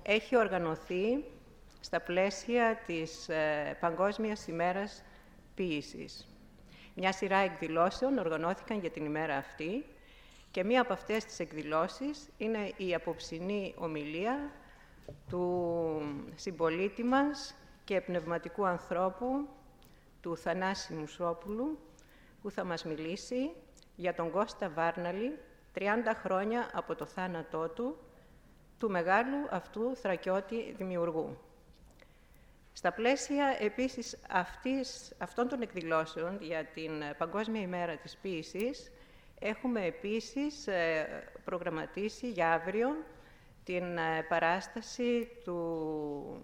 έχει οργανωθεί στα πλαίσια της Παγκόσμιας ημέρας ποίησης. Μια σειρά εκδηλώσεων οργανώθηκαν για την ημέρα αυτή και μία από αυτές τις εκδηλώσεις είναι η απόψινή ομιλία του συμπολίτη μας και πνευματικού ανθρώπου, του Θανάση Μουσόπουλου, που θα μας μιλήσει για τον Κώστα Βάρναλη, 30 χρόνια από το θάνατό του, του μεγάλου αυτού θρακιώτη δημιουργού. Στα πλαίσια επίσης αυτών των εκδηλώσεων για την Παγκόσμια ημέρα της ποίησης, έχουμε επίσης προγραμματίσει για αύριο την παράσταση του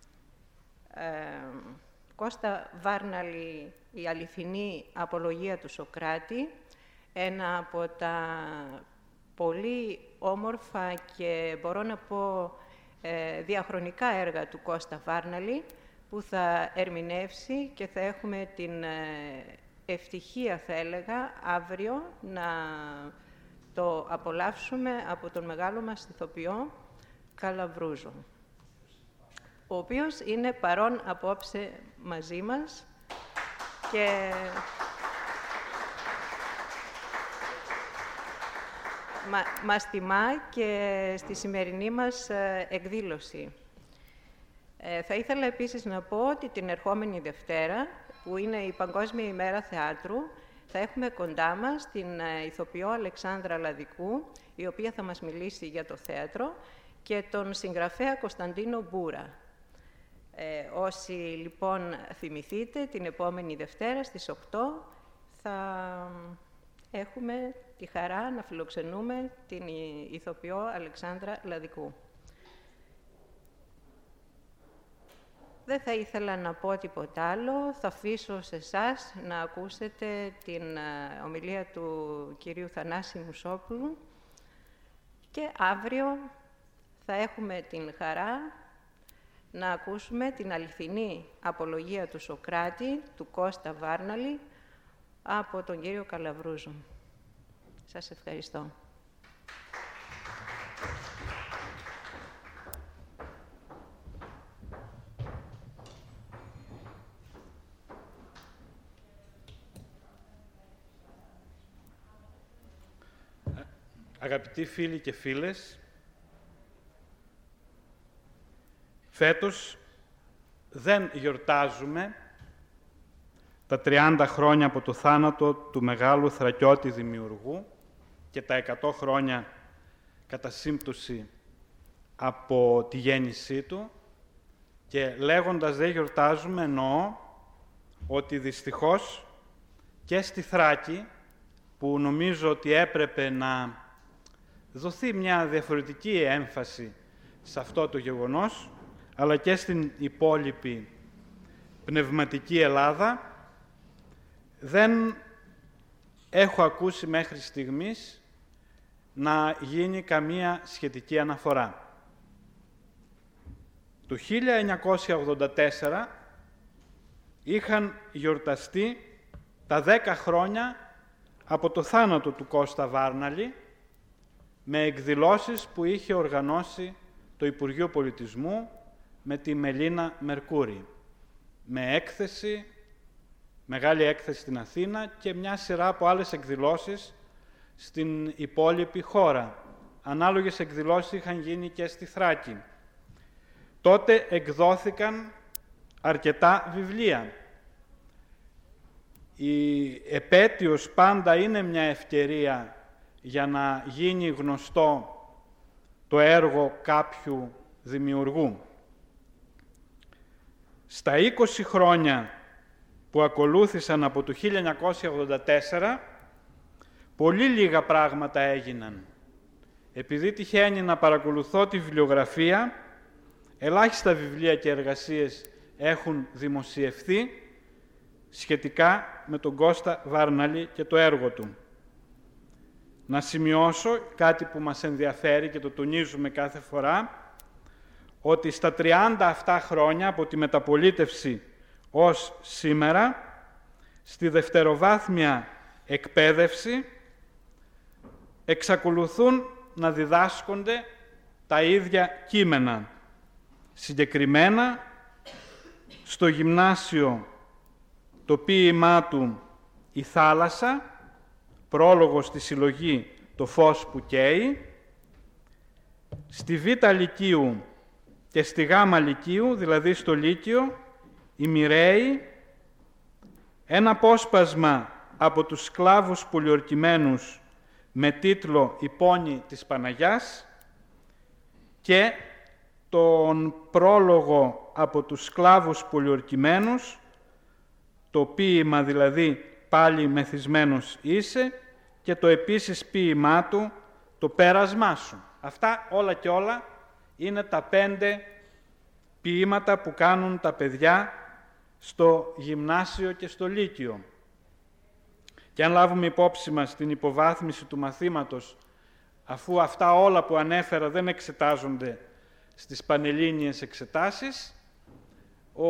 Κώστα Βάρναλη, η αληθινή απολογία του Σωκράτη, ένα από τα πολύ όμορφα και μπορώ να πω διαχρονικά έργα του Κώστα Βάρναλη, που θα ερμηνεύσει και θα έχουμε την ευτυχία, θα έλεγα, αύριο να το απολαύσουμε από τον μεγάλο μας ηθοποιό Καλαβρούζο, ο οποίος είναι παρόν απόψε μαζί μας και μας τιμά και στη σημερινή μας εκδήλωση. Θα ήθελα επίσης να πω ότι την ερχόμενη Δευτέρα, που είναι η Παγκόσμια ημέρα θεάτρου, θα έχουμε κοντά μας την ηθοποιό Αλεξάνδρα Λαδικού, η οποία θα μας μιλήσει για το θέατρο, και τον συγγραφέα Κωνσταντίνο Μπούρα. Όσοι λοιπόν θυμηθείτε, την επόμενη Δευτέρα στις 8 θα έχουμε τη χαρά να φιλοξενούμε την ηθοποιό Αλεξάνδρα Λαδικού. Δεν θα ήθελα να πω τίποτα άλλο. Θα αφήσω σε εσάς να ακούσετε την ομιλία του κυρίου Θανάση Μουσόπουλου και αύριο θα έχουμε την χαρά να ακούσουμε την αληθινή απολογία του Σωκράτη, του Κώστα Βάρναλη, από τον κύριο Καλαβρούζο. Σας ευχαριστώ. Αγαπητοί φίλοι και φίλες, φέτος δεν γιορτάζουμε τα 30 χρόνια από το θάνατο του μεγάλου θρακιώτη δημιουργού και τα 100 χρόνια κατά σύμπτωση από τη γέννησή του, και λέγοντας δεν γιορτάζουμε εννοώ ότι δυστυχώς και στη Θράκη, που νομίζω ότι έπρεπε να δοθεί μια διαφορετική έμφαση σε αυτό το γεγονός, αλλά και στην υπόλοιπη πνευματική Ελλάδα, δεν έχω ακούσει μέχρι στιγμής να γίνει καμία σχετική αναφορά. Το 1984 είχαν γιορταστεί τα 10 χρόνια από το θάνατο του Κώστα Βάρναλη, με εκδηλώσεις που είχε οργανώσει το Υπουργείο Πολιτισμού με τη Μελίνα Μερκούρη, με έκθεση, μεγάλη έκθεση στην Αθήνα και μια σειρά από άλλες εκδηλώσεις στην υπόλοιπη χώρα. Ανάλογες εκδηλώσεις είχαν γίνει και στη Θράκη. Τότε εκδόθηκαν αρκετά βιβλία. Η επέτειος πάντα είναι μια ευκαιρία για να γίνει γνωστό το έργο κάποιου δημιουργού. Στα 20 χρόνια που ακολούθησαν από το 1984, πολύ λίγα πράγματα έγιναν. Επειδή τυχαίνει να παρακολουθώ τη βιβλιογραφία, ελάχιστα βιβλία και εργασίες έχουν δημοσιευθεί σχετικά με τον Κώστα Βάρναλη και το έργο του. Να σημειώσω κάτι που μας ενδιαφέρει και το τονίζουμε κάθε φορά, ότι στα 37 χρόνια από τη μεταπολίτευση ως σήμερα, στη δευτεροβάθμια εκπαίδευση, εξακολουθούν να διδάσκονται τα ίδια κείμενα. Συγκεκριμένα, στο γυμνάσιο το ποίημά του «Η θάλασσα», πρόλογο στη συλλογή «Το φως που καίει», στη Β' Λυκείου και στη Γ' Λυκείου, δηλαδή στο Λύκειο, «Οι Μοιραίοι», ένα απόσπασμα από τους σκλάβους πολιορκημένους με τίτλο «Η πόνη της Παναγιάς» και τον πρόλογο από τους σκλάβους πολιορκημένους, το ποίημα δηλαδή «Πάλι μεθυσμένος είσαι» και το επίσης ποίημά του «Το πέρασμά σου». Αυτά όλα και όλα είναι τα 5 ποίηματα που κάνουν τα παιδιά στο γυμνάσιο και στο λύκειο. Και αν λάβουμε υπόψη μας την υποβάθμιση του μαθήματος, αφού αυτά όλα που ανέφερα δεν εξετάζονται στις πανελλήνιες εξετάσεις, ο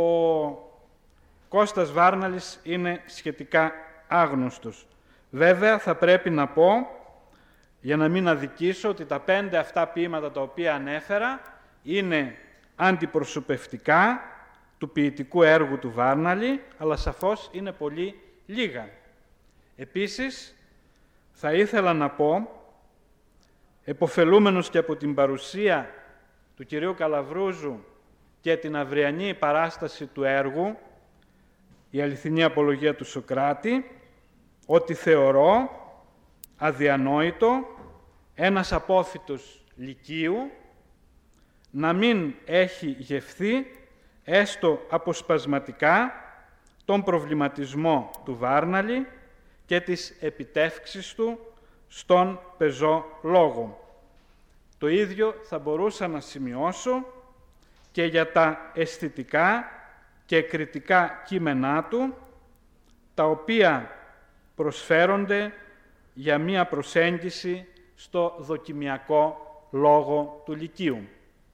Κώστας Βάρναλης είναι σχετικά άγνωστος. Βέβαια, θα πρέπει να πω, για να μην αδικήσω, ότι τα 5 αυτά ποίηματα τα οποία ανέφερα είναι αντιπροσωπευτικά του ποιητικού έργου του Βάρναλη, αλλά σαφώς είναι πολύ λίγα. Επίσης, θα ήθελα να πω, εποφελούμενος και από την παρουσία του κυρίου Καλαβρούζου και την αυριανή παράσταση του έργου «Η αληθινή απολογία του Σωκράτη», ότι θεωρώ αδιανόητο ένας απόφοιτος λυκείου να μην έχει γευθεί έστω αποσπασματικά τον προβληματισμό του Βάρναλη και τις επιτεύξεις του στον πεζό λόγο. Το ίδιο θα μπορούσα να σημειώσω και για τα αισθητικά και κριτικά κείμενά του, τα οποία προσφέρονται για μία προσέγγιση στο δοκιμιακό λόγο του Λυκείου.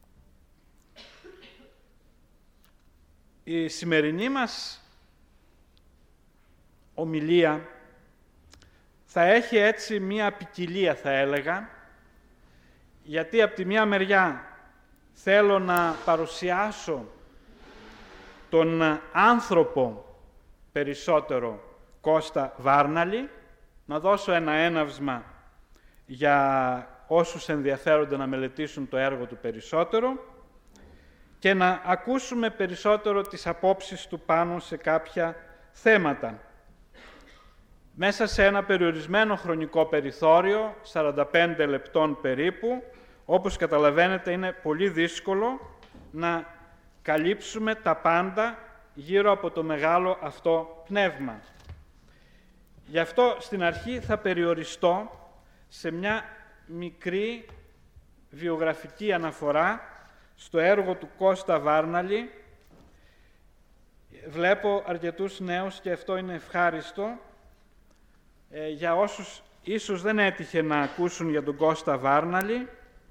Η σημερινή μας ομιλία θα έχει έτσι μία ποικιλία, θα έλεγα, γιατί από τη μία μεριά θέλω να παρουσιάσω τον άνθρωπο περισσότερο Κώστα Βάρναλη, να δώσω ένα έναυσμα για όσους ενδιαφέρονται να μελετήσουν το έργο του περισσότερο και να ακούσουμε περισσότερο τις απόψεις του πάνω σε κάποια θέματα. Μέσα σε ένα περιορισμένο χρονικό περιθώριο, 45 λεπτών περίπου, όπως καταλαβαίνετε είναι πολύ δύσκολο να καλύψουμε τα πάντα γύρω από το μεγάλο αυτό πνεύμα. Γι' αυτό στην αρχή θα περιοριστώ σε μια μικρή βιογραφική αναφορά στο έργο του Κώστα Βάρναλη. Βλέπω αρκετούς νέους και αυτό είναι ευχάριστο. Για όσους ίσως δεν έτυχε να ακούσουν για τον Κώστα Βάρναλη,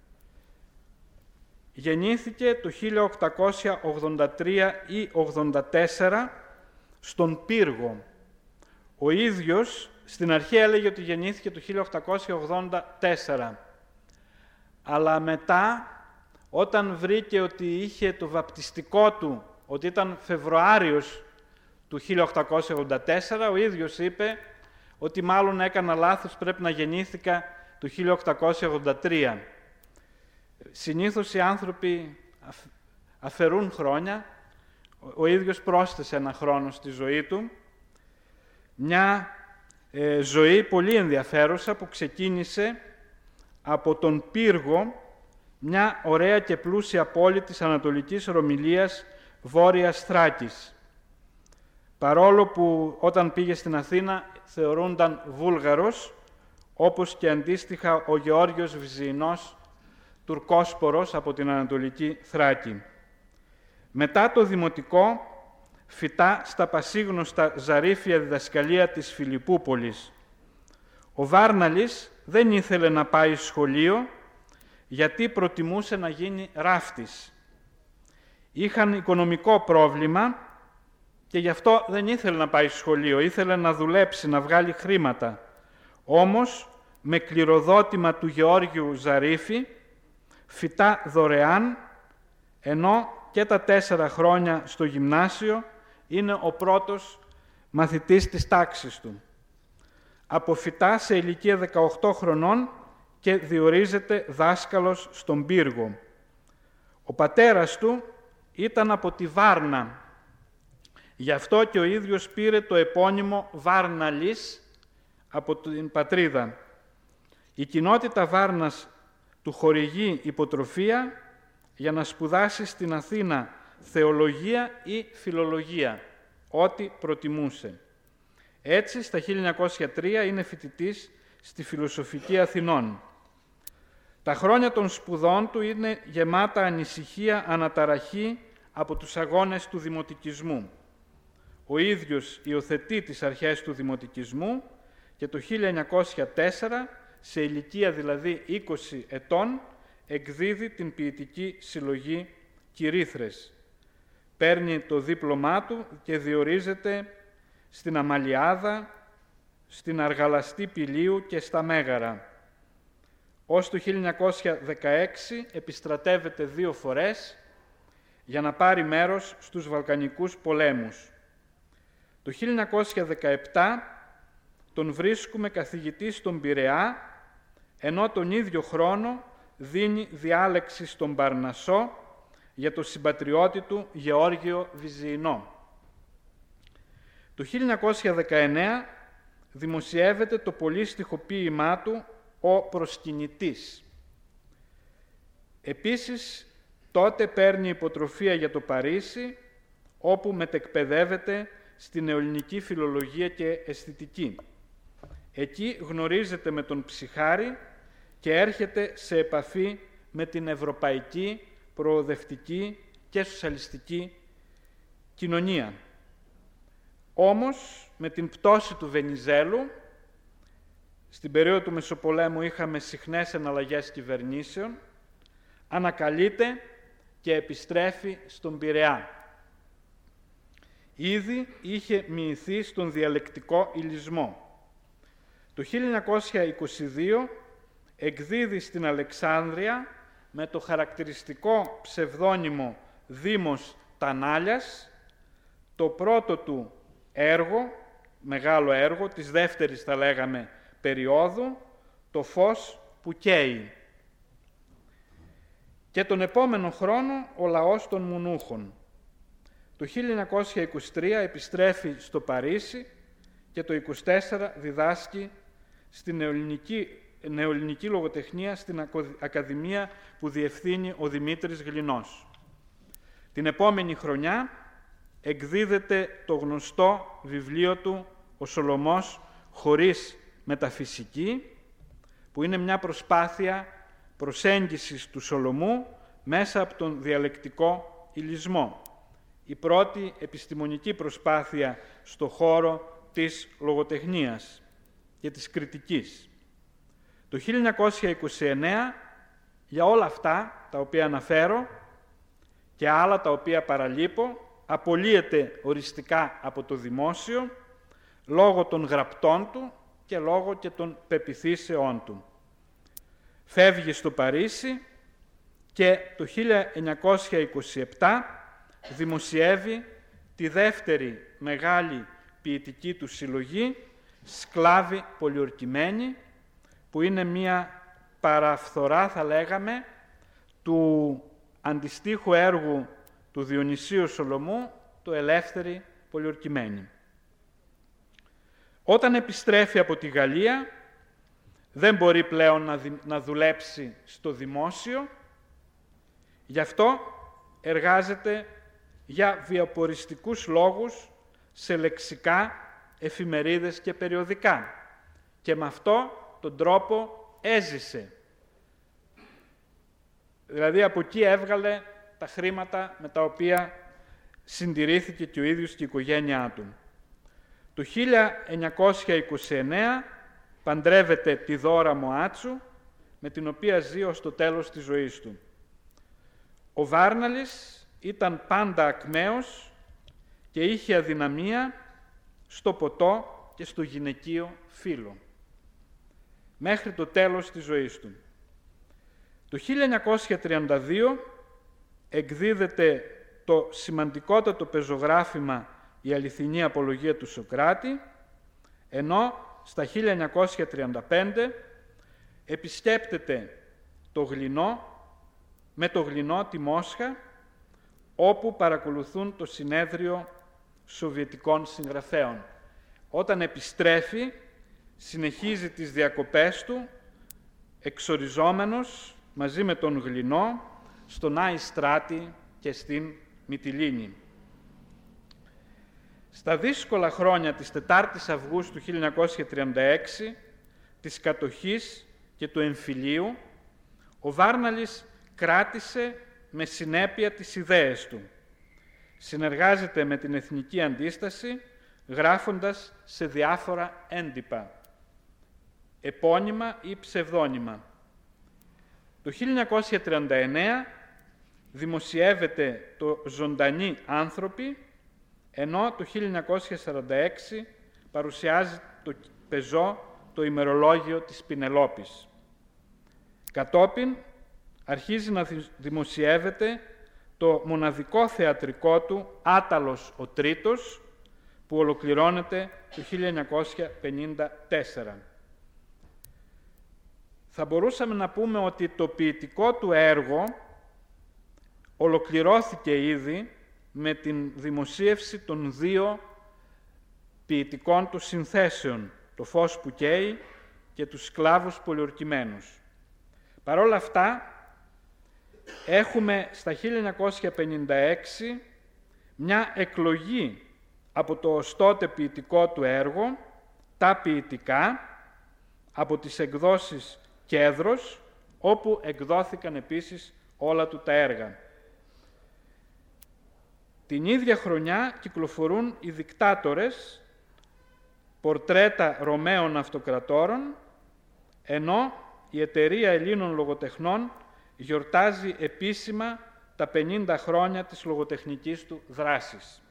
γεννήθηκε το 1883 ή 84 στον Πύργο. Ο ίδιος στην αρχή έλεγε ότι γεννήθηκε το 1884. Αλλά μετά, όταν βρήκε ότι είχε το βαπτιστικό του, ότι ήταν Φεβρουάριος του 1884, ο ίδιος είπε ότι μάλλον έκανα λάθος, πρέπει να γεννήθηκα το 1883. Συνήθως οι άνθρωποι αφαιρούν χρόνια. Ο ίδιος πρόσθεσε ένα χρόνο στη ζωή του. Μια ζωή πολύ ενδιαφέρουσα που ξεκίνησε από τον Πύργο, μια ωραία και πλούσια πόλη της Ανατολικής Ρωμυλίας, Βόρειας Θράκης. Παρόλο που όταν πήγε στην Αθήνα θεωρούνταν Βούλγαρος, όπως και αντίστοιχα ο Γεώργιος Βυζιεινός, Τουρκόσπορος από την Ανατολική Θράκη. Μετά το δημοτικό, φυτά στα πασίγνωστα ζαρίφια διδασκαλία της Φιλιππούπολης. Ο Βάρναλης δεν ήθελε να πάει σχολείο, γιατί προτιμούσε να γίνει ράφτης. Είχαν οικονομικό πρόβλημα και γι' αυτό δεν ήθελε να πάει σχολείο, ήθελε να δουλέψει, να βγάλει χρήματα. Όμως, με κληροδότημα του Γεώργιου Ζαρίφη, φυτά δωρεάν, ενώ και τα 4 χρόνια στο γυμνάσιο είναι ο πρώτος μαθητής της τάξης του. Αποφυτά σε ηλικία 18 χρονών και διορίζεται δάσκαλος στον πύργο. Ο πατέρας του ήταν από τη Βάρνα. Γι' αυτό και ο ίδιος πήρε το επώνυμο Βάρναλης από την πατρίδα. Η κοινότητα Βάρνας του χορηγεί υποτροφία για να σπουδάσει στην Αθήνα θεολογία ή φιλολογία, ό,τι προτιμούσε. Έτσι, στα 1903 είναι φοιτητής στη Φιλοσοφική Αθηνών. Τα χρόνια των σπουδών του είναι γεμάτα ανησυχία, αναταραχή από τους αγώνες του δημοτικισμού. Ο ίδιος υιοθετεί τις αρχές του δημοτικισμού και το 1904, σε ηλικία δηλαδή 20 ετών, εκδίδει την ποιητική συλλογή «Κυρίθρες». Παίρνει το δίπλωμά του και διορίζεται στην Αμαλιάδα, στην Αργαλαστή Πηλίου και στα Μέγαρα. Ως το 1916 επιστρατεύεται 2 φορές για να πάρει μέρος στους Βαλκανικούς πολέμους. Το 1917 τον βρίσκουμε καθηγητή στον Πειραιά, ενώ τον ίδιο χρόνο δίνει διάλεξη στον Παρνασσό για το συμπατριώτη του Γεώργιο Βυζιεινό. Το 1919 δημοσιεύεται το πολύστιχο ποίημά του «Ο Προσκυνητής». Επίσης, τότε παίρνει υποτροφία για το Παρίσι, όπου μετεκπαιδεύεται στην νεοελληνική φιλολογία και αισθητική. Εκεί γνωρίζεται με τον Ψυχάρη και έρχεται σε επαφή με την ευρωπαϊκή, προοδευτική και σοσιαλιστική κοινωνία. Όμως, με την πτώση του Βενιζέλου, στην περίοδο του Μεσοπολέμου είχαμε συχνές εναλλαγές κυβερνήσεων, ανακαλείται και επιστρέφει στον Πειραιά. Ήδη είχε μοιηθεί στον διαλεκτικό υλισμό. Το 1922 εκδίδει στην Αλεξάνδρεια με το χαρακτηριστικό ψευδόνυμο Δήμος Τανάλιας το πρώτο του έργο, μεγάλο έργο, της δεύτερης θα λέγαμε περίοδου, το φως που καίει. Και τον επόμενο χρόνο ο λαός των Μουνούχων. Το 1923 επιστρέφει στο Παρίσι και το 1924 διδάσκει στη νεοελληνική λογοτεχνία στην Ακαδημία που διευθύνει ο Δημήτρης Γλινός. Την επόμενη χρονιά εκδίδεται το γνωστό βιβλίο του «Ο Σολωμός χωρίς μεταφυσική», που είναι μια προσπάθεια προσέγγισης του Σολωμού μέσα από τον διαλεκτικό υλισμό. Η πρώτη επιστημονική προσπάθεια στο χώρο της λογοτεχνίας και της κριτικής. Το 1929, για όλα αυτά τα οποία αναφέρω και άλλα τα οποία παραλείπω, απολύεται οριστικά από το δημόσιο λόγω των γραπτών του και λόγω και των πεποιθήσεών του. Φεύγει στο Παρίσι και το 1927 δημοσιεύει τη δεύτερη μεγάλη ποιητική του συλλογή «Σκλάβοι πολιορκημένοι», που είναι μία παραφθορά, θα λέγαμε, του αντιστοίχου έργου του Διονυσίου Σολωμού, το «Ελεύθεροι πολιορκημένοι». Όταν επιστρέφει από τη Γαλλία, δεν μπορεί πλέον να δουλέψει στο δημόσιο, γι' αυτό εργάζεται για βιοποριστικούς λόγους σε λεξικά, εφημερίδες και περιοδικά και με αυτό τον τρόπο έζησε. Δηλαδή από εκεί έβγαλε τα χρήματα με τα οποία συντηρήθηκε και ο ίδιος και η οικογένειά του. Το 1929 παντρεύεται τη Δώρα Μοάτσου, με την οποία ζει ως το τέλος της ζωής του. Ο Βάρναλης ήταν πάντα ακμαίος και είχε αδυναμία στο ποτό και στο γυναικείο φύλο, μέχρι το τέλος της ζωής του. Το 1932 εκδίδεται το σημαντικότατο πεζογράφημα «Η αληθινή απολογία του Σωκράτη», ενώ στα 1935 επισκέπτεται με το Γλινό τη Μόσχα, όπου παρακολουθούν το συνέδριο Σοβιετικών συγγραφέων. Όταν επιστρέφει, συνεχίζει τις διακοπές του, εξοριζόμενος μαζί με τον Γλινό, στον Άη Στράτη και στην Μυτιλήνη. Στα δύσκολα χρόνια της 4ης Αυγούστου 1936, της κατοχής και του εμφυλίου, ο Βάρναλης κράτησε με συνέπεια τις ιδέες του. Συνεργάζεται με την Εθνική Αντίσταση, γράφοντας σε διάφορα έντυπα, επώνυμα ή ψευδόνυμα. Το 1939 δημοσιεύεται το «Ζωντανοί άνθρωποι», ενώ το 1946 παρουσιάζει το πεζό το ημερολόγιο της Πινελόπης. Κατόπιν αρχίζει να δημοσιεύεται το μοναδικό θεατρικό του «Άταλος ο Τρίτος», που ολοκληρώνεται το 1954. Θα μπορούσαμε να πούμε ότι το ποιητικό του έργο ολοκληρώθηκε ήδη με την δημοσίευση των 2 ποιητικών του συνθέσεων, «Το φως που καίει» και «Τους σκλάβους πολιορκημένους». Παρ' όλα αυτά, έχουμε στα 1956 μια εκλογή από το ως τότε ποιητικό του έργο, «Τα ποιητικά», από τις εκδόσεις Κέδρος, όπου εκδόθηκαν επίσης όλα του τα έργα. Την ίδια χρονιά κυκλοφορούν οι «Δικτάτορες», πορτρέτα Ρωμαίων αυτοκρατόρων, ενώ η Εταιρεία Ελλήνων Λογοτεχνών γιορτάζει επίσημα τα 50 χρόνια της λογοτεχνικής του δράσης.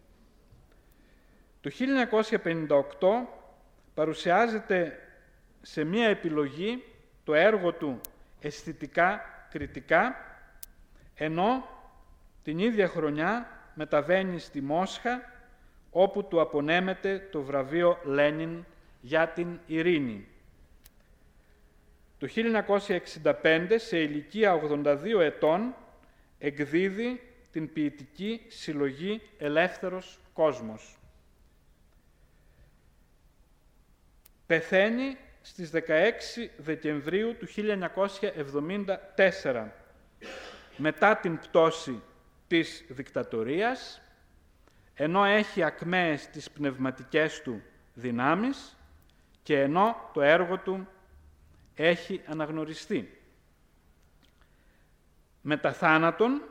Το 1958 παρουσιάζεται σε μία επιλογή το έργο του «Αισθητικά κριτικά», ενώ την ίδια χρονιά μεταβαίνει στη Μόσχα, όπου του απονέμεται το βραβείο Λένιν για την ειρήνη. Το 1965, σε ηλικία 82 ετών, εκδίδει την ποιητική συλλογή «Ελεύθερος κόσμος». Πεθαίνει στις 16 Δεκεμβρίου του 1974, μετά την πτώση της δικτατορίας, ενώ έχει ακμαίες τις πνευματικές του δυνάμεις και ενώ το έργο του έχει αναγνωριστεί. Μετά θάνατον,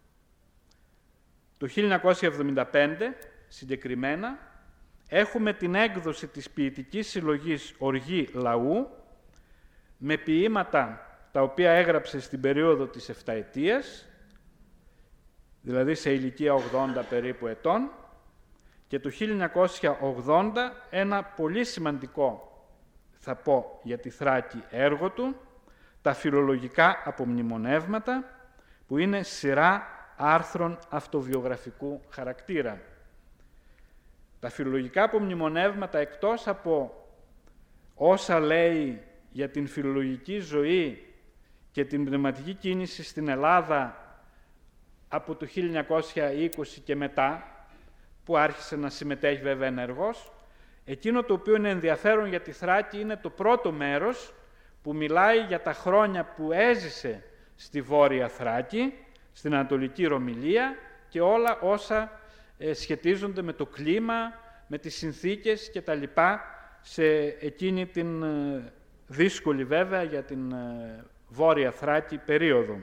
το 1975 συγκεκριμένα, έχουμε την έκδοση της ποιητικής συλλογής «Οργή Λαού», με ποίηματα τα οποία έγραψε στην περίοδο της 7ετίας, δηλαδή σε ηλικία 80 περίπου ετών, και το 1980 ένα πολύ σημαντικό, θα πω για τη Θράκη, έργο του, τα φιλολογικά απομνημονεύματα, που είναι σειρά άρθρων αυτοβιογραφικού χαρακτήρα. Τα φιλολογικά απομνημονεύματα, εκτός από όσα λέει για την φιλολογική ζωή και την πνευματική κίνηση στην Ελλάδα από το 1920 και μετά, που άρχισε να συμμετέχει βέβαια ενεργώς, εκείνο το οποίο είναι ενδιαφέρον για τη Θράκη είναι το πρώτο μέρος που μιλάει για τα χρόνια που έζησε στη Βόρεια Θράκη, στην Ανατολική Ρωμυλία και όλα όσα σχετίζονται με το κλίμα, με τις συνθήκες και τα λοιπά σε εκείνη την δύσκολη βέβαια για την Βόρεια Θράκη περίοδο.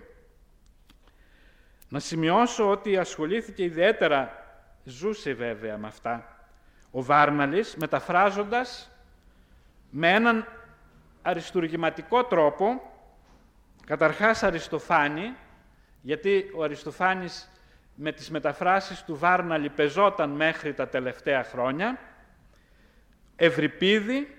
Να σημειώσω ότι ασχολήθηκε ιδιαίτερα, ζούσε βέβαια με αυτά, ο Βάρναλης, μεταφράζοντας με έναν αριστουργηματικό τρόπο, καταρχάς Αριστοφάνη, γιατί ο Αριστοφάνης με τις μεταφράσεις του Βάρναλη πεζόταν μέχρι τα τελευταία χρόνια, Ευρυπίδη,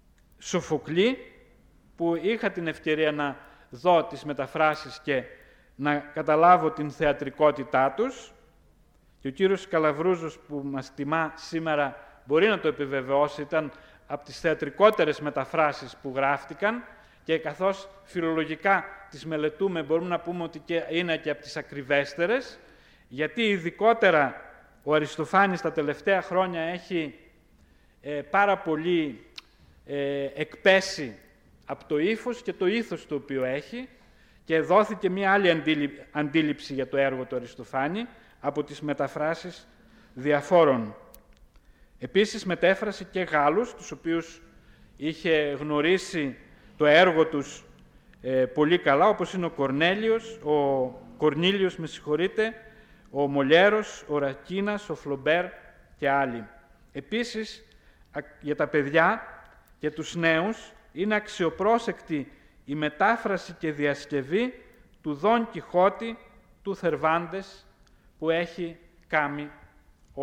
Σοφοκλή, που είχα την ευκαιρία να δω τις μεταφράσεις και να καταλάβω την θεατρικότητά τους, και ο κύριος Καλαβρούζος που μας τιμά σήμερα μπορεί να το επιβεβαιώσει, ήταν από τις θεατρικότερες μεταφράσεις που γράφτηκαν, και καθώς φιλολογικά τις μελετούμε μπορούμε να πούμε ότι είναι και από τις ακριβέστερες, γιατί ειδικότερα ο Αριστοφάνης τα τελευταία χρόνια έχει πάρα πολύ εκπέσει από το ύφος και το ήθος το οποίο έχει, και δόθηκε μία άλλη αντίληψη για το έργο του Αριστοφάνη από τις μεταφράσεις διαφόρων. Επίσης μετέφρασε και Γάλλους, τους οποίους είχε γνωρίσει το έργο τους πολύ καλά, όπως είναι ο Κορνήλιος, ο Μολιέρος, ο Ρακίνας, ο Φλομπέρ και άλλοι. Επίσης, για τα παιδιά και τους νέους, είναι αξιοπρόσεκτη η μετάφραση και διασκευή του Δον Κιχώτη του Θερβάντες που έχει κάνει ο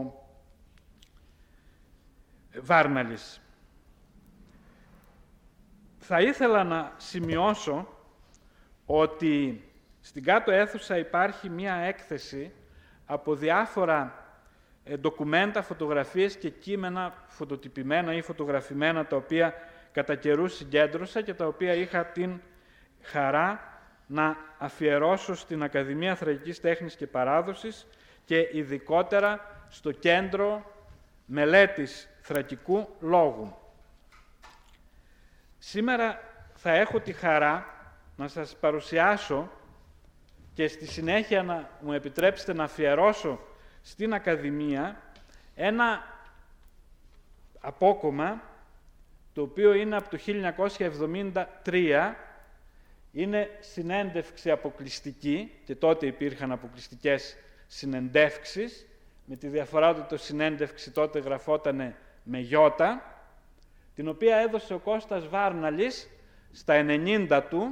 Βάρναλης. Θα ήθελα να σημειώσω ότι στην κάτω αίθουσα υπάρχει μία έκθεση από διάφορα ντοκουμέντα, φωτογραφίες και κείμενα φωτοτυπημένα ή φωτογραφημένα, τα οποία κατά καιρούς συγκέντρωσα και τα οποία είχα την χαρά να αφιερώσω στην Ακαδημία Θρακικής Τέχνης και Παράδοσης και ειδικότερα στο Κέντρο Μελέτης Θρακικού Λόγου. Σήμερα θα έχω τη χαρά να σας παρουσιάσω και στη συνέχεια να μου επιτρέψετε να αφιερώσω στην Ακαδημία ένα απόκομμα το οποίο είναι από το 1973, είναι συνέντευξη αποκλειστική και τότε υπήρχαν αποκλειστικές συνεντεύξεις, με τη διαφορά ότι το συνέντευξη τότε γραφότανε με γιώτα, την οποία έδωσε ο Κώστας Βάρναλης στα 90 του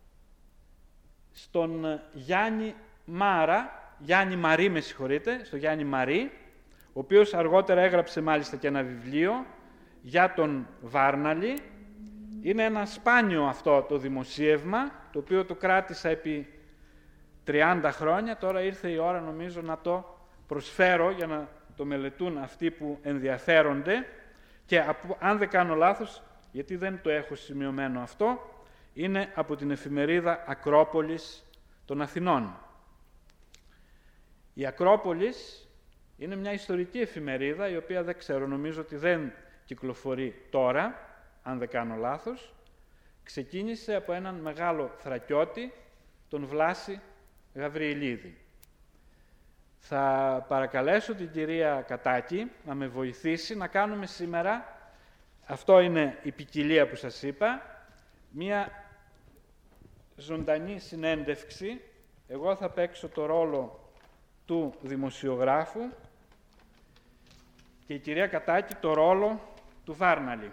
στον Γιάννη Μαρή, στο Γιάννη Μαρή, ο οποίος αργότερα έγραψε μάλιστα και ένα βιβλίο για τον Βάρναλη. Είναι ένα σπάνιο αυτό το δημοσίευμα, το οποίο το κράτησα επί 30 χρόνια. Τώρα ήρθε η ώρα, νομίζω, να το προσφέρω για να το μελετούν αυτοί που ενδιαφέρονται. Και αν δεν κάνω λάθος, γιατί δεν το έχω σημειωμένο αυτό, είναι από την εφημερίδα Ακρόπολης των Αθηνών. Η Ακρόπολης είναι μια ιστορική εφημερίδα, η οποία δεν ξέρω, νομίζω ότι δεν κυκλοφορεί τώρα, αν δεν κάνω λάθος. Ξεκίνησε από έναν μεγάλο θρακιώτη, τον Βλάση Γαβριηλίδη. Θα παρακαλέσω την κυρία Κατάκη να με βοηθήσει να κάνουμε σήμερα, αυτό είναι η ποικιλία που σας είπα, μία ζωντανή συνέντευξη. Εγώ θα παίξω το ρόλο του δημοσιογράφου και η κυρία Κατάκη το ρόλο του Βάρναλη.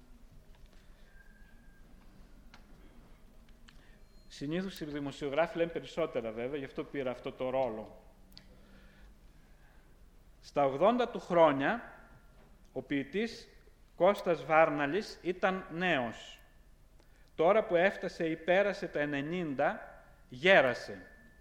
Συνήθως οι δημοσιογράφοι λένε περισσότερα βέβαια, γι' αυτό πήρα αυτό το ρόλο. Στα 80 του χρόνια, ο ποιητής Κώστας Βάρναλης ήταν νέος. Τώρα που έφτασε ή πέρασε τα 90, γέρασε.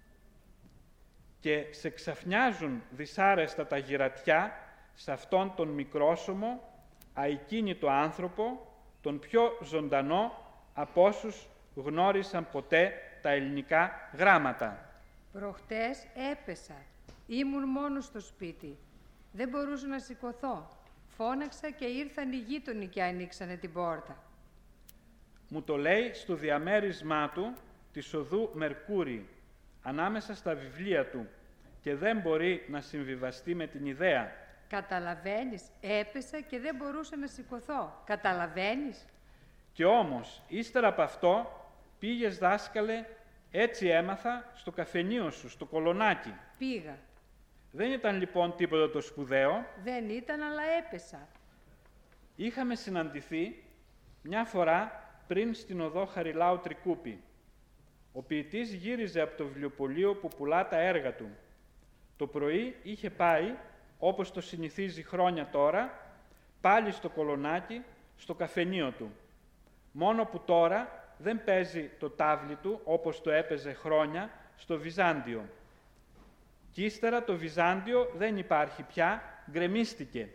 Και σε ξαφνιάζουν δυσάρεστα τα γυρατιά σε αυτόν τον μικρόσωμο, αικίνητο άνθρωπο, τον πιο ζωντανό από όσους γνώρισαν ποτέ τα ελληνικά γράμματα. Προχτές έπεσα. Ήμουν μόνος στο σπίτι. Δεν μπορούσα να σηκωθώ. Φώναξα και ήρθαν οι γείτονοι και ανοίξανε την πόρτα. Μου το λέει στο διαμέρισμά του της οδού Μερκούρη, ανάμεσα στα βιβλία του, και δεν μπορεί να συμβιβαστεί με την ιδέα. Καταλαβαίνεις, έπεσα και δεν μπορούσα να σηκωθώ. Καταλαβαίνεις. Και όμως, ύστερα από αυτό, πήγες δάσκαλε, έτσι έμαθα, στο καφενείο σου, στο Κολονάκι. Πήγα. Δεν ήταν λοιπόν τίποτα το σπουδαίο. Δεν ήταν, αλλά έπεσα. Είχαμε συναντηθεί μια φορά πριν στην οδό Χαριλάου Τρικούπη. Ο ποιητής γύριζε από το βιβλιοπωλείο που πουλά τα έργα του. Το πρωί είχε πάει, όπως το συνηθίζει χρόνια τώρα, πάλι στο Κολονάκι, στο καφενείο του. Μόνο που τώρα δεν παίζει το τάβλι του, όπως το έπαιζε χρόνια, στο Βυζάντιο. Κι ύστερα το Βυζάντιο δεν υπάρχει πια, γκρεμίστηκε.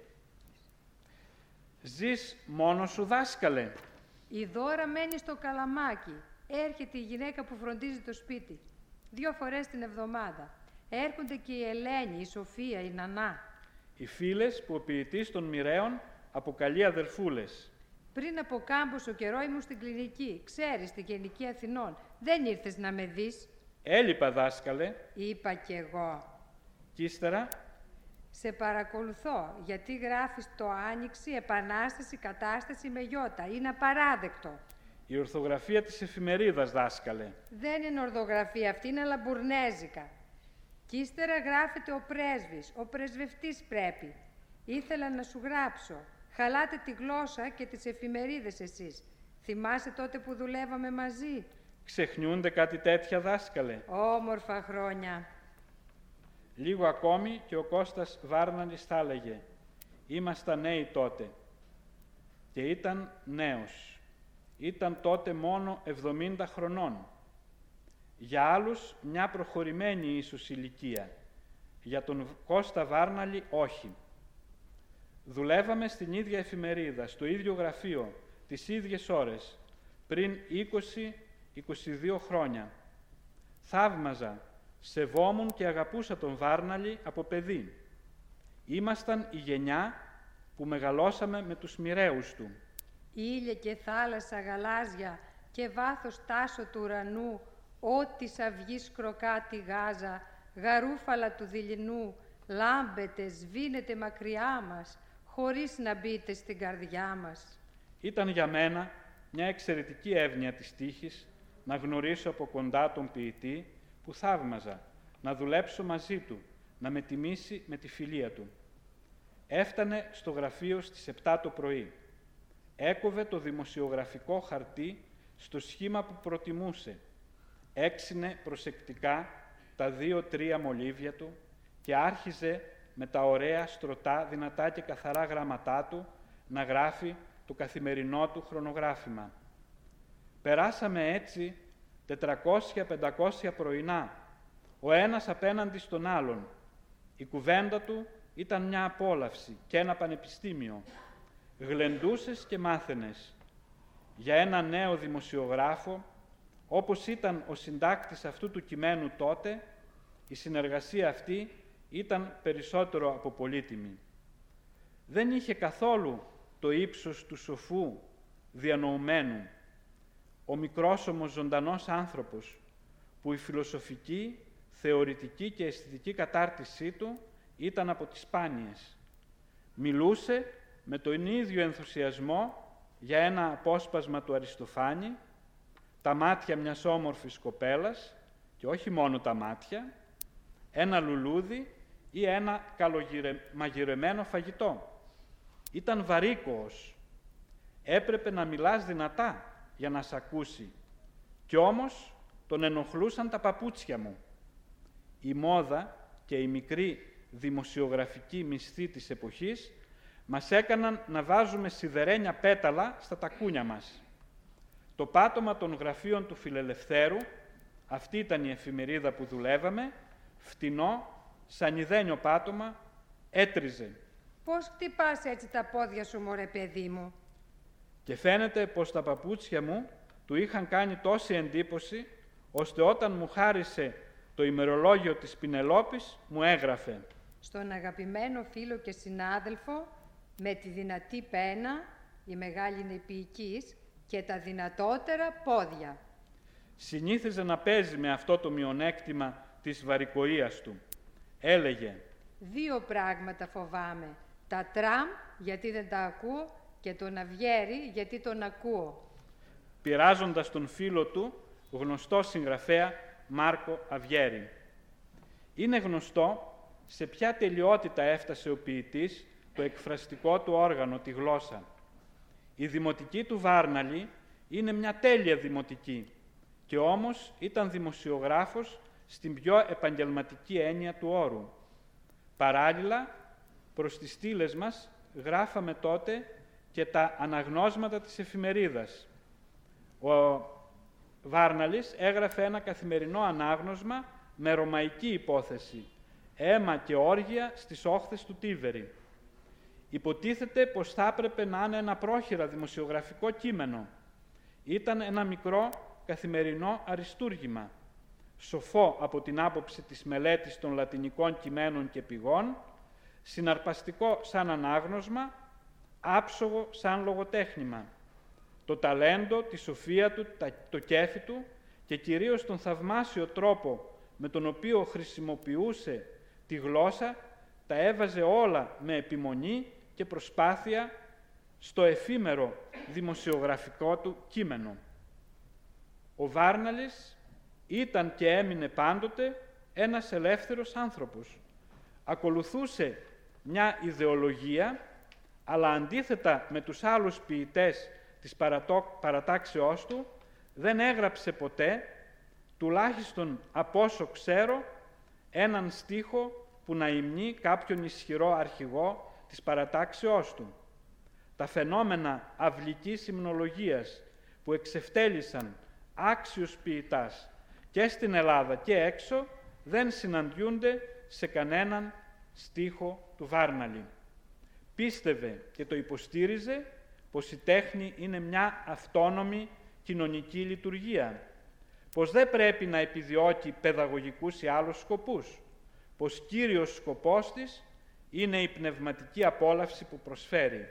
Ζεις μόνος σου, δάσκαλε? Η Δώρα μένει στο Καλαμάκι. Έρχεται η γυναίκα που φροντίζει το σπίτι. 2 φορές την εβδομάδα. Έρχονται και η Ελένη, η Σοφία, η Νανά. Οι φίλες που ο ποιητής των Μοιραίων αποκαλεί αδερφούλες. Πριν από κάμποσο καιρό ήμουν στην κλινική. Ξέρεις, στην Γενική Αθηνών. Δεν ήρθες να με δεις? Έλειπα, δάσκαλε. Είπα κι εγώ. Κι ύστερα? Σε παρακολουθώ, γιατί γράφεις το Άνοιξη, Επανάσταση, Κατάσταση με γιώτα. Είναι απαράδεκτο. Η ορθογραφία της εφημερίδας, δάσκαλε. Δεν είναι ορθογραφία αυτή, είναι λαμπουρνέζικα. Κι ύστερα γράφεται ο πρέσβης, ο πρεσβευτής πρέπει. Ήθελα να σου γράψω. Χαλάτε τη γλώσσα και τις εφημερίδες εσείς. Θυμάσαι τότε που δουλεύαμε μαζί? Ξεχνιούνται κάτι τέτοια, δάσκαλε? Όμορφα χρόνια. Λίγο ακόμη και ο Κώστας Βάρναλης θα έλεγε «Ήμασταν νέοι τότε». Και ήταν νέος. Ήταν τότε μόνο 70 χρονών. Για άλλους μια προχωρημένη ίσως ηλικία. Για τον Κώστα Βάρναλη όχι. Δουλεύαμε στην ίδια εφημερίδα, στο ίδιο γραφείο, τις ίδιες ώρες, πριν 20-22 χρόνια. Θαύμαζα, σεβόμουν και αγαπούσα τον Βάρναλη από παιδί. Ήμασταν η γενιά που μεγαλώσαμε με τους μοιραίους του. Ήλια και θάλασσα γαλάζια και βάθος τάσο του ουρανού, ό,τι σαυγής κροκά τη γάζα, γαρούφαλα του δειλινού, λάμπετε, σβήνετε μακριά μας, χωρίς να μπείτε στην καρδιά μας. Ήταν για μένα μια εξαιρετική εύνοια της τύχης να γνωρίσω από κοντά τον ποιητή που θαύμαζα, να δουλέψω μαζί του, να με τιμήσει με τη φιλία του. Έφτανε στο γραφείο στις 7 το πρωί. Έκοβε το δημοσιογραφικό χαρτί στο σχήμα που προτιμούσε. Έξινε προσεκτικά τα 2-3 μολύβια του και άρχιζε με τα ωραία, στρωτά, δυνατά και καθαρά γράμματά του να γράφει το καθημερινό του χρονογράφημα. Περάσαμε έτσι 400-500 πρωινά, ο ένας απέναντι στον άλλον. Η κουβέντα του ήταν μια απόλαυση και ένα πανεπιστήμιο. Γλεντούσες και μάθαινες. Για ένα νέο δημοσιογράφο, όπως ήταν ο συντάκτης αυτού του κειμένου τότε, η συνεργασία αυτή ήταν περισσότερο από πολύτιμη. Δεν είχε καθόλου το ύψος του σοφού διανοουμένου, ο μικρός όμως ζωντανός άνθρωπος, που η φιλοσοφική, θεωρητική και αισθητική κατάρτισή του ήταν από τις σπάνιες. Μιλούσε με τον ίδιο ενθουσιασμό για ένα απόσπασμα του Αριστοφάνη, τα μάτια μιας όμορφης κοπέλας, και όχι μόνο τα μάτια, ένα λουλούδι ή ένα καλομαγειρεμένο φαγητό. Ήταν βαρύκοος. Έπρεπε να μιλάς δυνατά για να σ' ακούσει. Κι όμως τον ενοχλούσαν τα παπούτσια μου. Η μόδα και η μικρή δημοσιογραφική μισθή της εποχής μας έκαναν να βάζουμε σιδερένια πέταλα στα τακούνια μας. Το πάτωμα των γραφείων του Φιλελευθέρου, αυτή ήταν η εφημερίδα που δουλεύαμε, φτηνό, σανιδένιο πάτωμα, έτριζε. Πώς χτυπάς έτσι τα πόδια σου, μωρέ παιδί μου? Και φαίνεται πως τα παπούτσια μου του είχαν κάνει τόση εντύπωση, ώστε όταν μου χάρισε το ημερολόγιο της Πινελόπης, μου έγραφε «Στον αγαπημένο φίλο και συνάδελφο, με τη δυνατή πένα, η μεγάλη είναι ποιικής, και τα δυνατότερα πόδια». Συνήθιζε να παίζει με αυτό το μειονέκτημα της βαρικοΐας του. Έλεγε «2 πράγματα φοβάμαι. Τα τραμ, γιατί δεν τα ακούω, και τον Αβιέρη, γιατί τον ακούω». Πειράζοντας τον φίλο του, γνωστό συγγραφέα Μάρκο Αβιέρη. Είναι γνωστό σε ποια τελειότητα έφτασε ο ποιητής το εκφραστικό του όργανο, τη γλώσσα. Η δημοτική του Βάρναλη είναι μια τέλεια δημοτική και όμως ήταν δημοσιογράφος στην πιο επαγγελματική έννοια του όρου. Παράλληλα, προς τις στήλες μας γράφαμε τότε και τα αναγνώσματα της εφημερίδας. Ο Βάρναλης έγραφε ένα καθημερινό ανάγνωσμα με ρωμαϊκή υπόθεση, αίμα και όργια στις όχθες του Τίβερη. Υποτίθεται πως θα έπρεπε να είναι ένα πρόχειρα δημοσιογραφικό κείμενο. Ήταν ένα μικρό καθημερινό αριστούργημα, σοφό από την άποψη της μελέτης των λατινικών κειμένων και πηγών, συναρπαστικό σαν ανάγνωσμα, άψογο σαν λογοτέχνημα. Το ταλέντο, τη σοφία του, το κέφι του και κυρίως τον θαυμάσιο τρόπο με τον οποίο χρησιμοποιούσε τη γλώσσα, τα έβαζε όλα με επιμονή και προσπάθεια στο εφήμερο δημοσιογραφικό του κείμενο. Ο Βάρναλης ήταν και έμεινε πάντοτε ένας ελεύθερος άνθρωπος. Ακολουθούσε μια ιδεολογία, αλλά αντίθετα με τους άλλους ποιητές της παρατάξεώς του, δεν έγραψε ποτέ, τουλάχιστον από όσο ξέρω, έναν στίχο που να υμνεί κάποιον ισχυρό αρχηγό της παρατάξεώς του. Τα φαινόμενα αυλικής υμνολογίας που εξευτέλισαν άξιους ποιητάς και στην Ελλάδα και έξω, δεν συναντιούνται σε κανέναν στίχο του Βάρναλη. Πίστευε και το υποστήριζε πως η τέχνη είναι μια αυτόνομη κοινωνική λειτουργία, πως δεν πρέπει να επιδιώκει παιδαγωγικούς ή άλλους σκοπούς, πως κύριος σκοπός της είναι η πνευματική απόλαυση που προσφέρει.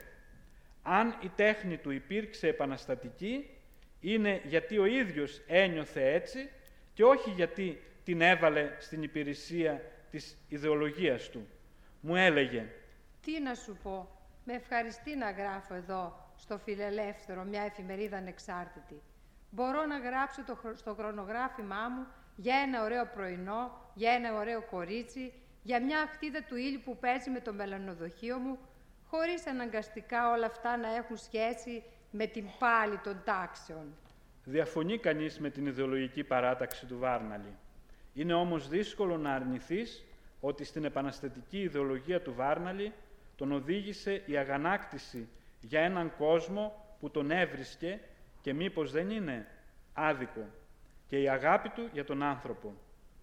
Αν η τέχνη του υπήρξε επαναστατική, είναι γιατί ο ίδιος ένιωθε έτσι και όχι γιατί την έβαλε στην υπηρεσία της ιδεολογίας του. Μου έλεγε: «Τι να σου πω, με ευχαριστεί να γράφω εδώ, στο Φιλελεύθερο, μια εφημερίδα ανεξάρτητη. Μπορώ να γράψω στο χρονογράφημά μου για ένα ωραίο πρωινό, για ένα ωραίο κορίτσι, για μια αχτίδα του ήλιου που παίζει με το μελανοδοχείο μου, χωρίς αναγκαστικά όλα αυτά να έχουν σχέση με την πάλη των τάξεων». Διαφωνεί κανείς με την ιδεολογική παράταξη του Βάρναλη. Είναι όμως δύσκολο να αρνηθείς ότι στην επαναστατική ιδεολογία του Βάρναλη τον οδήγησε η αγανάκτηση για έναν κόσμο που τον έβρισκε και μήπως δεν είναι άδικο, και η αγάπη του για τον άνθρωπο.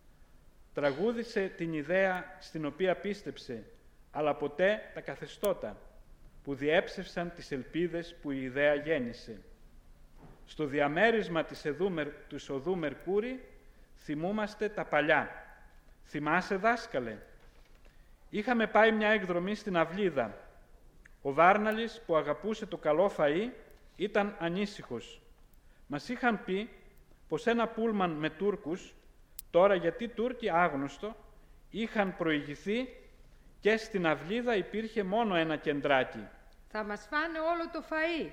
Τραγούδισε την ιδέα στην οποία πίστεψε, αλλά ποτέ τα καθεστώτα που διέψευσαν τις ελπίδες που η ιδέα γέννησε. Στο διαμέρισμα της οδού Μερκούρη θυμούμαστε τα παλιά. «Θυμάσαι, δάσκαλε?» Είχαμε πάει μια εκδρομή στην Αυλίδα. Ο Βάρναλης, που αγαπούσε το καλό φαΐ, ήταν ανήσυχος. Μας είχαν πει πως ένα πούλμαν με Τούρκους, τώρα γιατί Τούρκοι άγνωστο, είχαν προηγηθεί και στην Αυλίδα υπήρχε μόνο ένα κεντράκι. «Θα μας φάνε όλο το φαΐ»,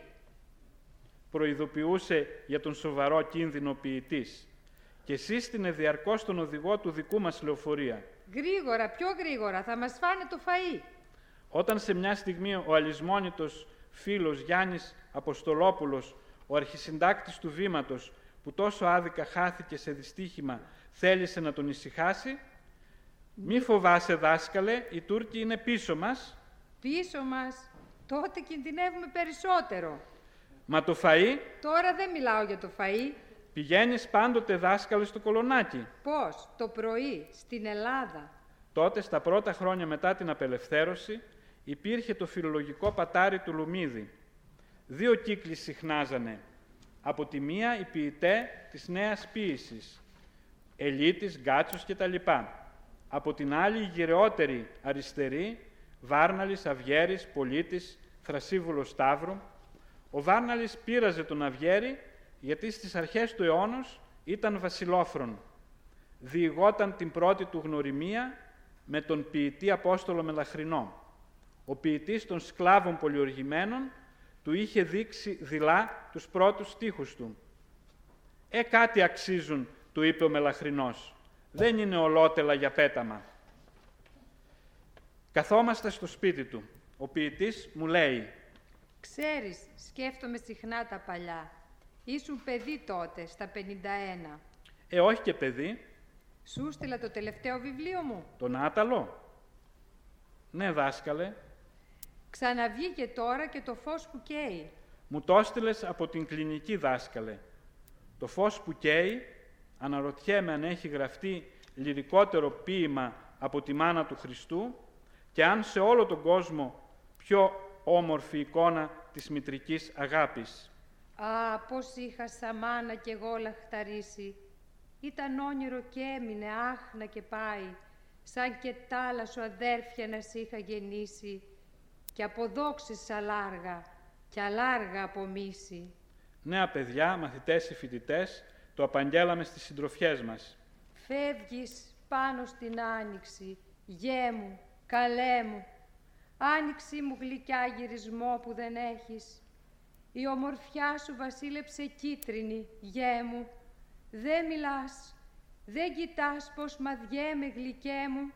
προειδοποιούσε για τον σοβαρό κίνδυνο ποιητής, και σύστηνε διαρκώς τον οδηγό του δικού μας λεωφορεία. «Γρήγορα, πιο γρήγορα, θα μας φάνε το φαΐ». Όταν σε μια στιγμή ο αλυσμόνητος φίλος Γιάννης Αποστολόπουλος, ο αρχισυντάκτης του Βήματος, που τόσο άδικα χάθηκε σε δυστύχημα, θέλησε να τον ησυχάσει: «Μη φοβάσαι, δάσκαλε, οι Τούρκοι είναι πίσω μας». «Πίσω μας? Τότε κινδυνεύουμε περισσότερο». «Μα το φαΐ?» «Τώρα δεν μιλάω για το φαΐ». «Πηγαίνεις πάντοτε, δάσκαλε, στο Κολονάκι?» «Πώς? Το πρωί, στην Ελλάδα». Τότε, στα πρώτα χρόνια μετά την απελευθέρωση, υπήρχε το φιλολογικό πατάρι του Λουμίδη. 2 κύκλοι συχνάζανε. Από τη μία οι ποιητέ της νέας ποίησης, Ελίτης, Γκάτσος κτλ. Από την άλλη οι γυρεότεροι αριστεροί, Βάρναλης, Αυγέρης, Πολίτης, Θρασίβουλος, Σταύρου. Ο Βάρναλης πείραζε τον Αυγέρη γιατί στις αρχές του αιώνος ήταν βασιλόφρον. Διηγόταν την πρώτη του γνωριμία με τον ποιητή Απόστολο Μελαχρινό. Ο ποιητής των σκλάβων πολιοργημένων του είχε δείξει δειλά τους πρώτους στίχους του. Κάτι αξίζουν», του είπε ο Μελαχρινός. «Δεν είναι ολότελα για πέταμα». Καθόμαστε στο σπίτι του. Ο ποιητής μου λέει: «Ξέρεις, σκέφτομαι συχνά τα παλιά. Ήσουν παιδί τότε, στα 51. Όχι και παιδί». «Σου στείλα το τελευταίο βιβλίο μου». «Τον Άταλο?» «Ναι, δάσκαλε». «Ξαναβγήκε τώρα και το φως που καίει». «Μου το έστειλες από την κλινική, δάσκαλε». Το φως που καίει, αναρωτιέμαι αν έχει γραφτεί λυρικότερο ποίημα από τη μάνα του Χριστού και αν σε όλο τον κόσμο πιο όμορφη εικόνα της μητρικής αγάπης. Α, πώς είχα σαν μάνα κι εγώ λαχταρίσει. Ήταν όνειρο και έμεινε, άχνα και πάει, σαν και τ' άλλα σου αδέρφια να σ' είχα γεννήσει, και αποδόξεις αλάργα, κι αλάργα απομίσει. Νέα παιδιά, μαθητές ή φοιτητές, το απαγγέλαμε στις συντροφιές μας. Φεύγεις πάνω στην άνοιξη, γέ μου, καλέ μου, άνοιξη μου γλυκιά γυρισμό που δεν έχεις. Η ομορφιά σου βασίλεψε κίτρινη, γέ μου, δεν μιλάς, δεν κοιτάς πως μαδιέμαι γλυκέ μου.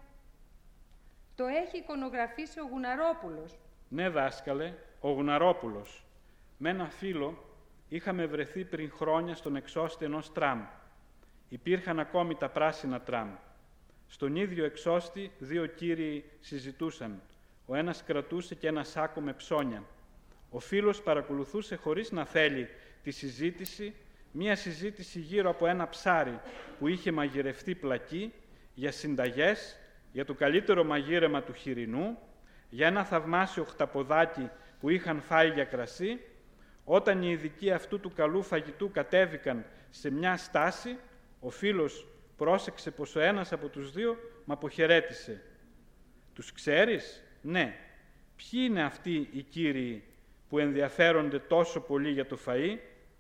Το έχει εικονογραφήσει ο Γουναρόπουλος. Ναι, δάσκαλε, ο Γουναρόπουλος. Με ένα φίλο είχαμε βρεθεί πριν χρόνια στον εξώστη ενός τραμ. Υπήρχαν ακόμη τα πράσινα τραμ. Στον ίδιο εξώστη 2 κύριοι συζητούσαν. Ο ένας κρατούσε και ένα σάκο με ψώνια. Ο φίλος παρακολουθούσε χωρίς να θέλει τη συζήτηση, μία συζήτηση γύρω από ένα ψάρι που είχε μαγειρευτεί πλακί για συνταγές, για το καλύτερο μαγείρεμα του χοιρινού, για ένα θαυμάσιο χταποδάκι που είχαν φάει για κρασί. Όταν οι ειδικοί αυτού του καλού φαγητού κατέβηκαν σε μια στάση, ο φίλος πρόσεξε πως ο ένας από τους 2 μ' αποχαιρέτησε. «Τους ξέρεις?» «Ναι». «Ποιοι είναι αυτοί οι κύριοι που ενδιαφέρονται τόσο πολύ για το φαΐ?»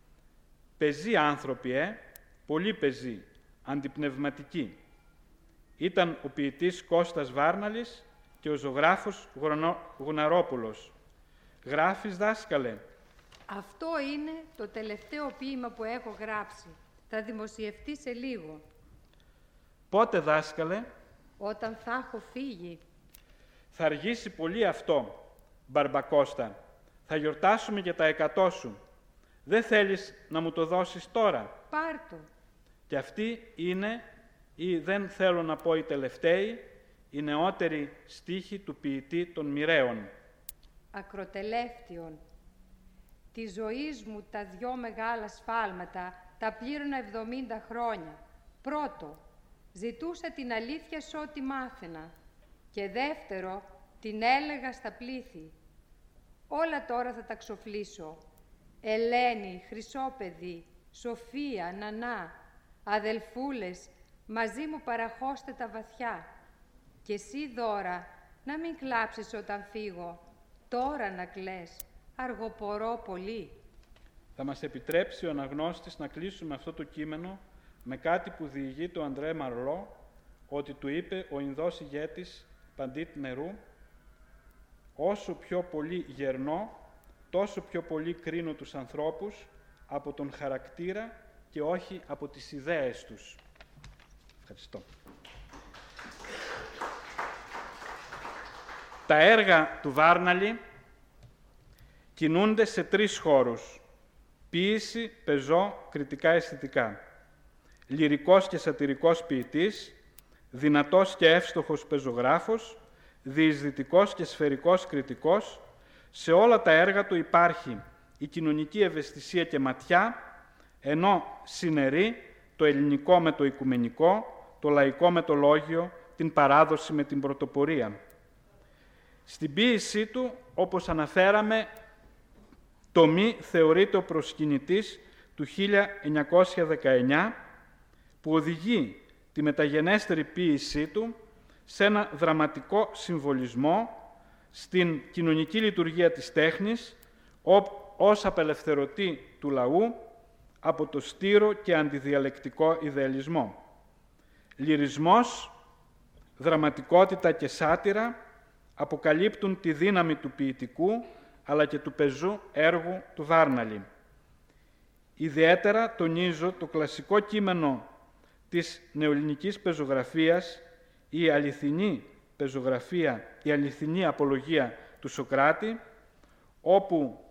«Πεζοί άνθρωποι, πολύ πεζοί, αντιπνευματικοί». Ήταν ο ποιητής Κώστας Βάρναλης και ο ζωγράφος Γουναρόπουλος. «Γράφεις, δάσκαλε?» Αυτό είναι το τελευταίο ποίημα που έχω γράψει. Θα δημοσιευτεί σε λίγο. «Πότε, δάσκαλε?» Όταν θα έχω φύγει. «Θα αργήσει πολύ αυτό, Μπαρμπακώστα. Θα γιορτάσουμε για τα 100 σου. Δεν θέλεις να μου το δώσεις τώρα?» Πάρ' το. Και αυτή είναι, ή δεν θέλω να πω οι τελευταίοι, οι νεότεροι στίχοι του ποιητή των Μοιραίων. Ακροτελεύτιον. Τη ζωής μου τα 2 μεγάλα σφάλματα τα πλήρωνα 70 χρόνια. Πρώτο, ζητούσα την αλήθεια σε ό,τι μάθαινα. Και δεύτερο, την έλεγα στα πλήθη. Όλα τώρα θα τα ξοφλήσω. Ελένη, Χρυσόπεδη, Σοφία, Νανά, αδελφούλες, μαζί μου παραχώστε τα βαθιά. Και εσύ, Δώρα, να μην κλάψεις όταν φύγω. Τώρα να κλαις, αργοπορώ πολύ. Θα μας επιτρέψει ο αναγνώστης να κλείσουμε αυτό το κείμενο με κάτι που διηγεί το Αντρέ Μαρλό, ότι του είπε ο Ινδός ηγέτης Παντίτ Νερού: «Όσο πιο πολύ γερνώ, τόσο πιο πολύ κρίνω τους ανθρώπους από τον χαρακτήρα και όχι από τις ιδέες τους». Ευχαριστώ. Τα έργα του Βάρναλη κινούνται σε 3 χώρους: ποίηση, πεζό, κριτικά αισθητικά. Λυρικός και σατυρικός ποιητής, δυνατός και εύστοχος πεζογράφος, διεισδυτικός και σφαιρικός κριτικός. Σε όλα τα έργα του υπάρχει η κοινωνική ευαισθησία και ματιά, ενώ συνερεί το ελληνικό με το οικουμενικό, το λαϊκό με το λόγιο, την παράδοση με την πρωτοπορία. Στην ποίησή του, όπως αναφέραμε, το μη θεωρείται ο προσκυνητής του 1919, που οδηγεί τη μεταγενέστερη ποίησή του σε ένα δραματικό συμβολισμό στην κοινωνική λειτουργία της τέχνης, ως απελευθερωτή του λαού από το στήρο και αντιδιαλεκτικό ιδεαλισμό. Λυρισμός, δραματικότητα και σάτυρα αποκαλύπτουν τη δύναμη του ποιητικού αλλά και του πεζού έργου του Βάρναλη. Ιδιαίτερα τονίζω το κλασικό κείμενο της νεοελληνικής πεζογραφίας, η αληθινή πεζογραφία, η αληθινή απολογία του Σωκράτη, όπου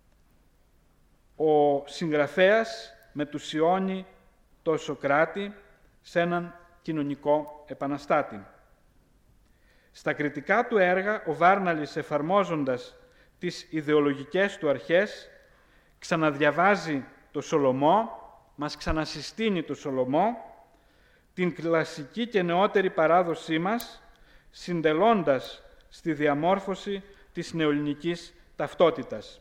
ο συγγραφέας μετουσιώνει το Σωκράτη σε έναν κοινωνικό επαναστάτη. Στα κριτικά του έργα, ο Βάρναλης, εφαρμόζοντας τις ιδεολογικές του αρχές, ξαναδιαβάζει το Σολομό, μας ξανασυστήνει το Σολομό την κλασική και νεότερη παράδοσή μας, συντελώντας στη διαμόρφωση της νεοελληνικής ταυτότητας.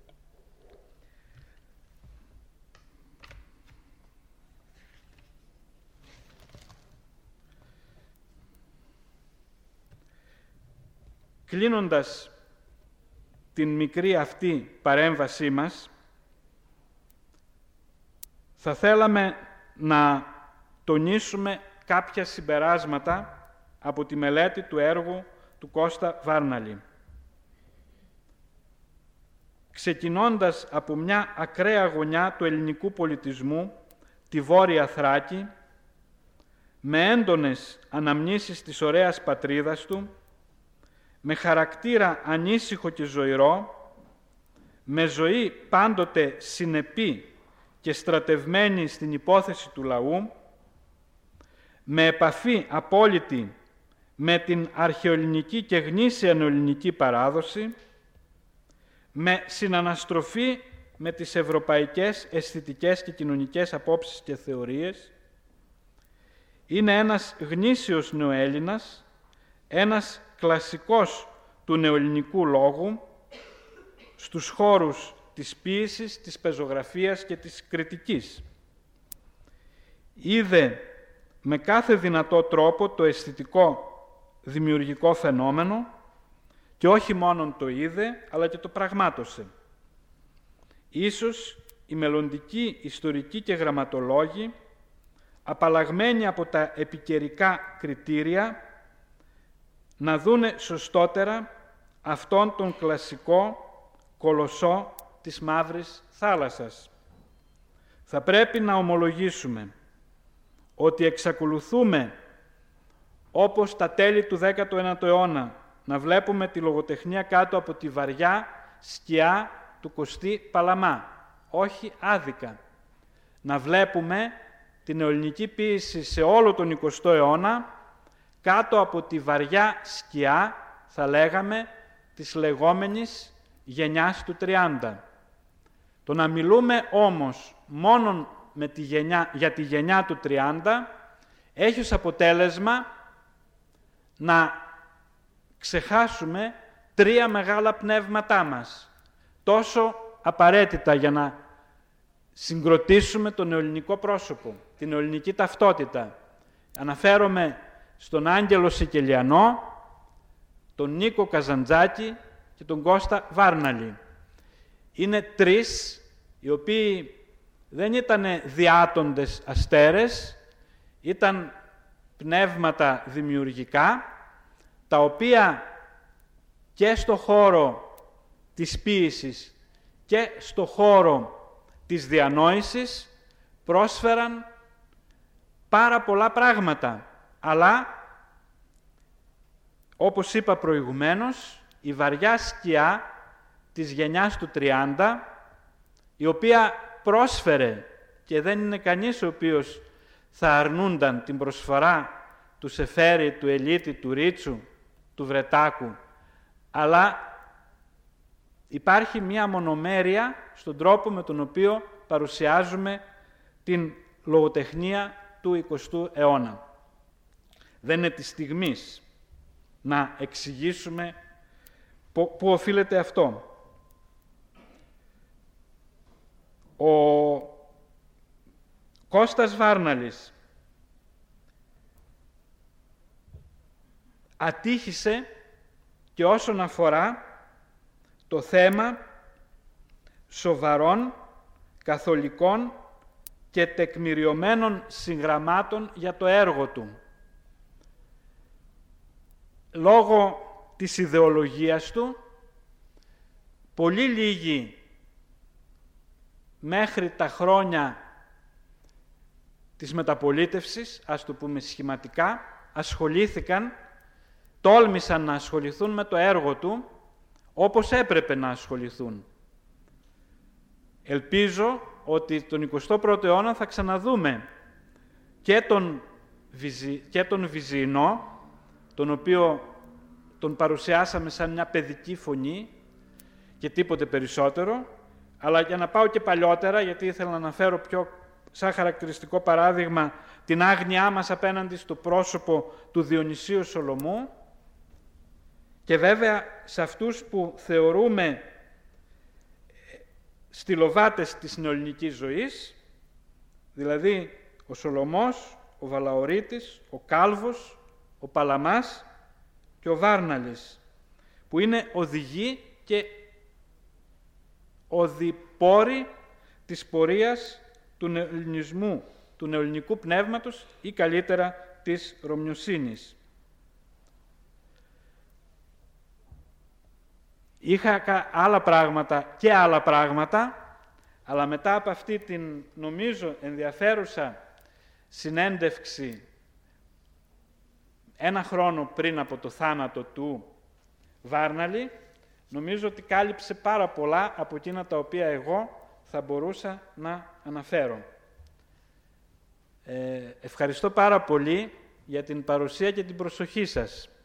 Κλείνοντας την μικρή αυτή παρέμβασή μας, θα θέλαμε να τονίσουμε κάποια συμπεράσματα από τη μελέτη του έργου του Κώστα Βάρναλη. Ξεκινώντας από μια ακραία γωνιά του ελληνικού πολιτισμού, τη Βόρεια Θράκη, με έντονες αναμνήσεις της ωραίας πατρίδας του, με χαρακτήρα ανήσυχο και ζωηρό, με ζωή πάντοτε συνεπή και στρατευμένη στην υπόθεση του λαού, με επαφή απόλυτη με την αρχαιοελληνική και γνήσια νεοελληνική παράδοση, με συναναστροφή με τις ευρωπαϊκές αισθητικές και κοινωνικές απόψεις και θεωρίες, είναι ένας γνήσιος νεοέλληνας, ένας κλασικός του νεοελληνικού λόγου, στους χώρους της ποίησης, της πεζογραφίας και της κριτικής. Είδε με κάθε δυνατό τρόπο το αισθητικό δημιουργικό φαινόμενο και όχι μόνον το είδε, αλλά και το πραγμάτωσε. Ίσως οι μελλοντικοί ιστορικοί και γραμματολόγοι, απαλλαγμένοι από τα επικαιρικά κριτήρια, να δούνε σωστότερα αυτόν τον κλασικό κολοσσό της Μαύρης Θάλασσας. Θα πρέπει να ομολογήσουμε ότι εξακολουθούμε, όπως τα τέλη του 19ου αιώνα, να βλέπουμε τη λογοτεχνία κάτω από τη βαριά σκιά του Κωστή Παλαμά, όχι άδικα. Να βλέπουμε την νεοελληνική ποίηση σε όλο τον 20ο αιώνα κάτω από τη βαριά σκιά, θα λέγαμε, της λεγόμενης γενιάς του 30. Το να μιλούμε όμως μόνον για τη γενιά του 30 έχει ως αποτέλεσμα να ξεχάσουμε τρία μεγάλα πνεύματά μας, τόσο απαραίτητα για να συγκροτήσουμε το νεοελληνικό πρόσωπο, την νεοελληνική ταυτότητα. Αναφέρομαι στον Άγγελο Σικελιανό, τον Νίκο Καζαντζάκη και τον Κώστα Βάρναλη. Είναι τρεις οι οποίοι δεν ήταν διάτοντες αστέρες, ήταν πνεύματα δημιουργικά, τα οποία και στο χώρο της ποίησης και στο χώρο της διανόησης πρόσφεραν πάρα πολλά πράγματα. Αλλά, όπως είπα προηγουμένως, η βαριά σκιά της γενιάς του 30, η οποία πρόσφερε, και δεν είναι κανείς ο οποίος θα αρνούνταν την προσφορά του Σεφέρη, του Ελίτη, του Ρίτσου, του Βρετάκου, αλλά υπάρχει μία μονομέρεια στον τρόπο με τον οποίο παρουσιάζουμε την λογοτεχνία του 20ου αιώνα. Δεν είναι της στιγμής να εξηγήσουμε πού οφείλεται αυτό. Ο Κώστας Βάρναλης ατύχησε και όσον αφορά το θέμα σοβαρών, καθολικών και τεκμηριωμένων συγγραμμάτων για το έργο του. Λόγω της ιδεολογίας του, πολύ λίγοι μέχρι τα χρόνια της μεταπολίτευσης, ας το πούμε σχηματικά, τόλμησαν να ασχοληθούν με το έργο του όπως έπρεπε να ασχοληθούν. Ελπίζω ότι τον 21ο αιώνα θα ξαναδούμε και τον Βυζινό, τον οποίο τον παρουσιάσαμε σαν μια παιδική φωνή και τίποτε περισσότερο, αλλά για να πάω και παλιότερα, γιατί ήθελα να αναφέρω πιο σαν χαρακτηριστικό παράδειγμα την άγνοιά μας απέναντι στο πρόσωπο του Διονυσίου Σολομού, και βέβαια σε αυτούς που θεωρούμε στυλοβάτες της νεοελληνικής ζωής, δηλαδή ο Σολομός, ο Βαλαωρίτης, ο Κάλβος, ο Παλαμάς και ο Βάρναλης, που είναι οδηγοί και οδηπόροι της πορείας του νεοελληνισμού, του νεοελληνικού πνεύματος ή καλύτερα της Ρωμιοσύνης. Είχα άλλα πράγματα, αλλά μετά από αυτή την, νομίζω, ενδιαφέρουσα συνέντευξη ένα χρόνο πριν από το θάνατο του Βάρναλη, νομίζω ότι κάλυψε πάρα πολλά από εκείνα τα οποία εγώ θα μπορούσα να αναφέρω. Ευχαριστώ πάρα πολύ για την παρουσία και την προσοχή σας.